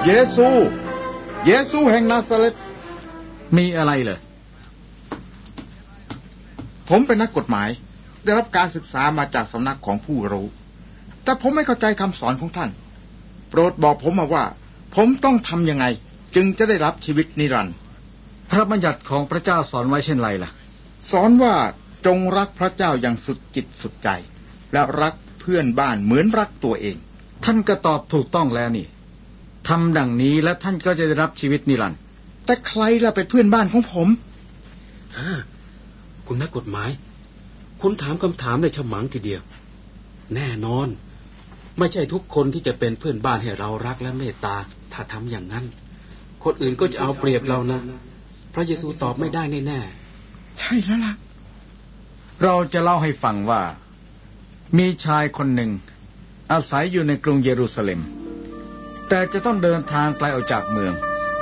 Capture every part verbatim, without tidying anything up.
เยซูเยซูแห่งนาซาเรตมีอะไรเหรอผมเป็นนักกฎหมายได้รับการศึกษามาจากสำนักของผู้รู้แต่ผมไม่เข้าใจคำสอนของท่านโปรดบอกผมมาว่าผมต้องทำยังไงจึงจะได้รับชีวิตนิรันดร์พระบัญญัติของพระเจ้าสอนไว้เช่นไรล่ะสอนว่าจงรักพระเจ้าอย่างสุดจิตสุดใจและรักเพื่อนบ้านเหมือนรักตัวเองท่านก็ตอบถูกต้องแล้วนี่ทำดังนี้และท่านก็จะได้รับชีวิตนิรันดร์แต่ใครล่ะเป็นเพื่อนบ้านของผมฮะคุณนักกฎหมายคุณถามคำถามในฉมังทีเดียวแน่นอนไม่ใช่ทุกคนที่จะเป็นเพื่อนบ้านให้เรารักและเมตตาถ้าทำอย่างนั้นคนอื่นก็จะเอาเปรียบเรานะพระเยซูตอบไม่ได้แน่ๆใช่แล้วล่ะเราจะเล่าให้ฟังว่ามีชายคนหนึ่งอาศัยอยู่ในกรุงเยรูซาเล็มแต่จะต้องเดินทางไกลออกจากเมือง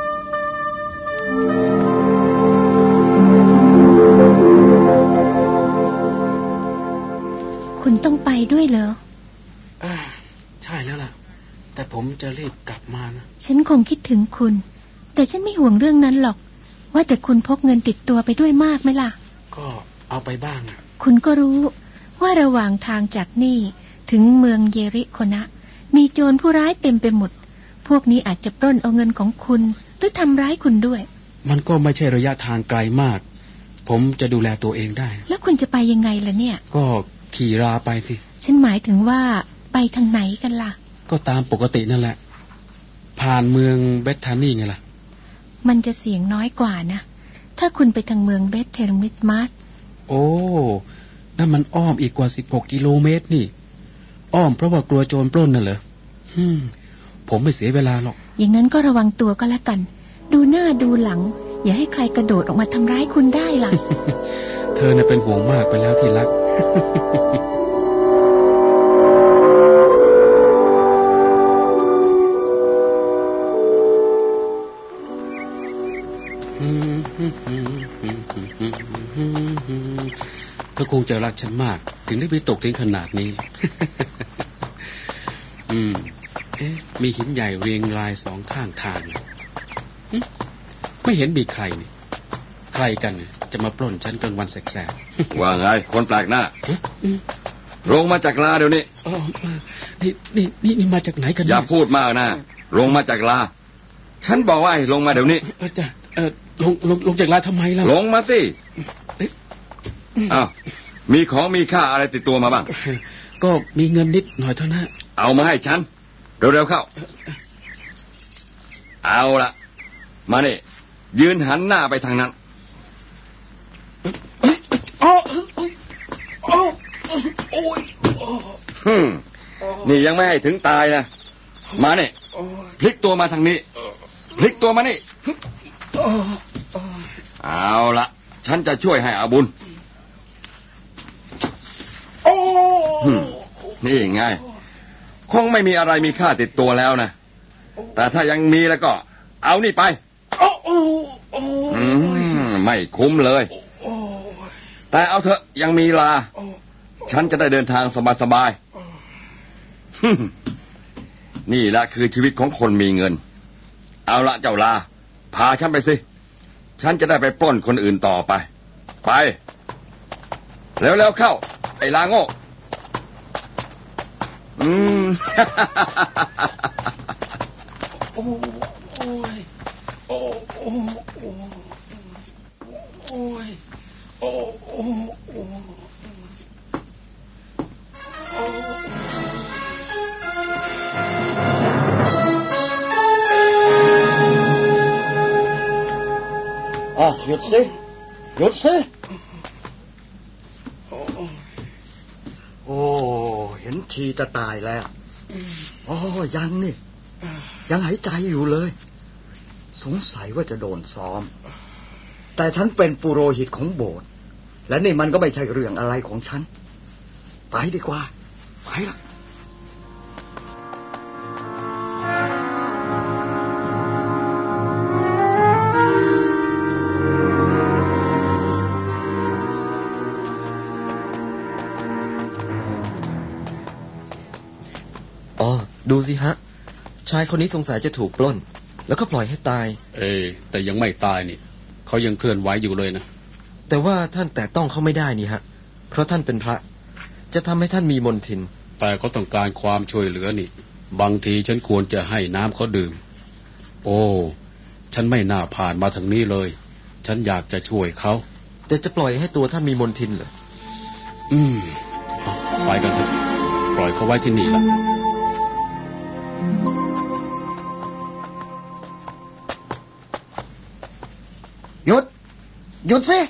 คุณต้องไปด้วยเหรออ่าใช่แล้วล่ะแต่ผมจะรีบกลับมานะฉันคงคิดถึงคุณแต่ฉันไม่ห่วงเรื่องนั้นหรอกว่าแต่คุณพกเงินติดตัวไปด้วยมากไหมล่ะก็เอาไปบ้างอ่ะคุณก็รู้ว่าระหว่างทางจากนี่ถึงเมืองเยริโคนะมีโจรผู้ร้ายเต็มไปหมดพวกนี้อาจจะปล้นเอาเงินของคุณหรือทำร้ายคุณด้วยมันก็ไม่ใช่ระยะทางไกลมากผมจะดูแลตัวเองได้แล้วคุณจะไปยังไงล่ะเนี่ยก็ขี่ราไปสิฉันหมายถึงว่าไปทางไหนกันล่ะก็ตามปกตินั่นแหละผ่านเมืองเบธานีไงล่ะมันจะเสี่ยงน้อยกว่านะถ้าคุณไปทางเมืองเบธเทรมิดมัสโอ้นั่นมันอ้อมอีกกว่าสิบหกกิโลเมตรนี่อ้อมเพราะว่ากลัวโจรปล้นน่ะเหรอฮึมผมไม่เสียเวลาหรอกอย่างนั้นก็ระวังตัวก็แล้วกันดูหน้าดูหลังอย่าให้ใครกระโดดออกมาทำร้ายคุณได้ล่ะเธอน่ะเป็นห่วงมากไปแล้วที่รัก เธอคงจะรักฉันมากถึงได้วิตกถึงขนาดนี้ อืมเอ๊ะมีหินใหญ่เรียงรายสองข้างทางไม่เห็นมีใครนี่ใครกันจะมาปล้นฉันกลางวันแสกๆว่าไงคนแปลกหน้าลงมาจากลาเดี๋ยวนี้อ๋อนี่นี่นี่นี่มาจากไหนกันอย่าพูดมากนะลงมาจากลาฉันบอกว่าให้ลงมาเดี๋ยวนี้เออจ้ะเออลงลงลงจากลาทำไมล่ะลงมาสิอ้าวมีของมีค่าอะไรติดตัวมาบ้างก็มีเงินนิดหน่อยเท่านั้นเอามาให้ฉันเร็วๆเข้าเอาละมานี่ยืนหันหน้าไปทางนั้นฮึมนี่ยังไม่ให้ถึงตายนะมานี่พลิกตัวมาทางนี้พลิกตัวมานี่เอาละฉันจะช่วยให้อาบุญนี่ไงคงไม่มีอะไรมีค่าติดตัวแล้วนะแต่ถ้ายังมีแล้วก็เอานี่ไปอืมไม่คุ้มเลยแต่เอาเถอะยังมีลาฉันจะได้เดินทางสบายๆนี่แหละคือชีวิตของคนมีเงินเอาละเจ้าลาพาฉันไปสิฉันจะได้ไปปล้นคนอื่นต่อไปไปแล้วๆเข้าไอ้ลาโง่อืมโอ้ยโอ้โอ้โอ้ยโอ้โอ้โอ้อ่ะหยุดสิหยุดสิโอ้เห็นทีจะตายแล้วอ๋อยังนี่ยังหายใจอยู่เลยสงสัยว่าจะโดนซ้อมแต่ฉันเป็นปุโรหิตของโบสถ์และนี่มันก็ไม่ใช่เรื่องอะไรของฉันไปดีกว่าไปละดูสิฮะชายคนนี้สงสัยจะถูกปล้นแล้วก็ปล่อยให้ตายเอ้แต่ยังไม่ตายนี่เขายังเคลื่อนไหวอยู่เลยนะแต่ว่าท่านแตะต้องเขาไม่ได้นี่ฮะเพราะท่านเป็นพระจะทำให้ท่านมีมนทินแต่เขาต้องการความช่วยเหลือนี่บางทีฉันควรจะให้น้ำเขาดื่มโอ้ฉันไม่น่าผ่านมาทางนี้เลยฉันอยากจะช่วยเขาแต่จะปล่อยให้ตัวท่านมีมนทินเหรออืมไปกันเถอะปล่อยเขาไว้ที่นี่ละหยุดหยุดสิ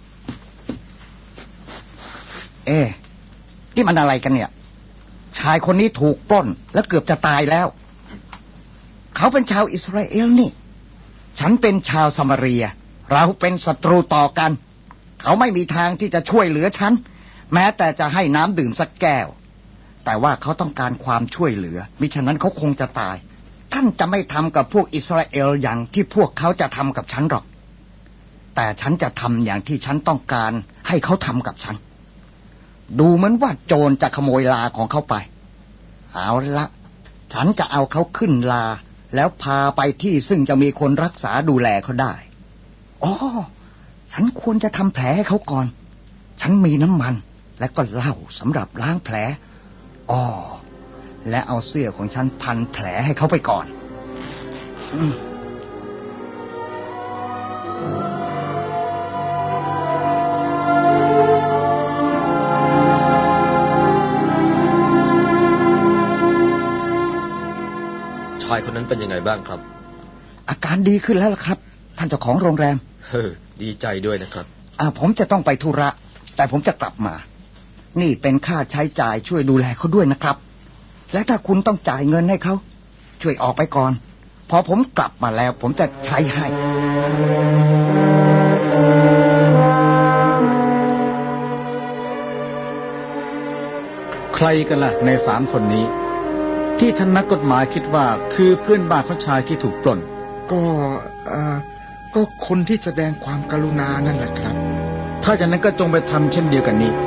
เอ๊ะนี่มันอะไรกันเนี่ยชายคนนี้ถูกปล้นแล้วเกือบจะตายแล้วเขาเป็นชาวอิสราเอลนี่ฉันเป็นชาวซามาเรียเราเป็นศัตรูต่อกันเขาไม่มีทางที่จะช่วยเหลือฉันแม้แต่จะให้น้ำดื่มสักแก้วแต่ว่าเขาต้องการความช่วยเหลือมิฉะนั้นเขาคงจะตายท่านจะไม่ทำกับพวกอิสราเอลอย่างที่พวกเขาจะทำกับฉันหรอกแต่ฉันจะทำอย่างที่ฉันต้องการให้เขาทำกับฉันดูเหมือนว่าโจรจะขโมยลาของเขาไปเอาละฉันจะเอาเขาขึ้นลาแล้วพาไปที่ซึ่งจะมีคนรักษาดูแลเขาได้อ๋อฉันควรจะทำแผลให้เขาก่อนฉันมีน้ำมันและก็เหล้าสำหรับล้างแผลอ๋อและเอาเสื้อของฉันพันแผลให้เขาไปก่อนอืมชายคนนั้นเป็นยังไงบ้างครับอาการดีขึ้นแล้วล่ะครับท่านเจ้าของโรงแรมเฮ้อดีใจด้วยนะครับอ่าผมจะต้องไปธุระแต่ผมจะกลับมานี่เป็นค่าใช้จ่ายช่วยดูแลเขาด้วยนะครับและถ้าคุณต้องจ่ายเงินให้เขาช่วยออกไปก่อนพอผมกลับมาแล้วผมจะใช้ให้ใครกันล่ะในสามคนนี้ที่ท่านนักกฎหมายคิดว่าคือเพื่อนบ้านของชายที่ถูกปล้นก็เอ่อก็คนที่แสดงความกรุณานั่นแหละครับถ้าอย่างนั้นก็จงไปทำเช่นเดียวกันนี้